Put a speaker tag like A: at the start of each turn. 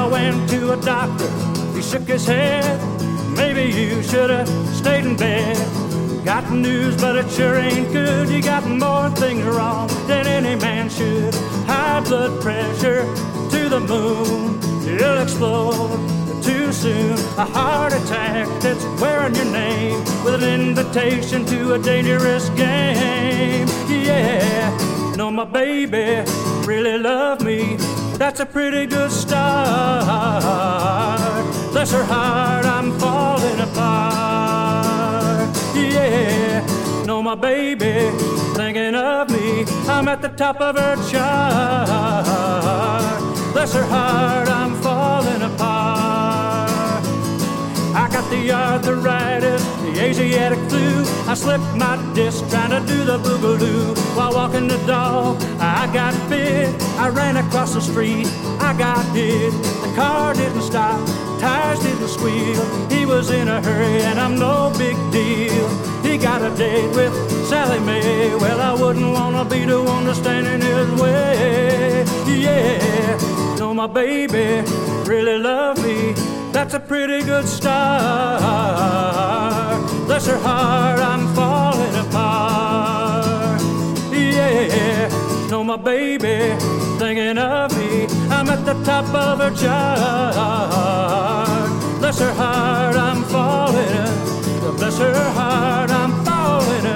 A: went to a doctor, he shook his head. Maybe you should have stayed in bed. Got news, but it sure ain't good. You got more things wrong than any man should. High blood pressure to the moon. You'll explode too soon. A heart attack that's wearing your name, with an invitation to a dangerous game. Yeah, know my baby really loved me. That's a pretty good start. Bless her heart, I'm falling apart. Yeah, know my baby thinking of me. I'm at the top of her chart. Bless her heart, I'm falling apart. I got the arthritis, the Asiatic flu. I slipped my disc trying to do the boogaloo. While walking the dog, I got bit. I ran across the street, I got hit. The car didn't stop, tires didn't squeal. He was in a hurry and I'm no big deal. He got a date with Sally Mae. Well, I wouldn't want to be the one to stand in his way. Yeah, know my baby really loved me. That's a pretty good start. Bless her heart, I'm falling apart. Yeah, know my baby thinking of me. I'm at the top of her chart. Bless her heart, I'm falling. Bless her heart, I'm falling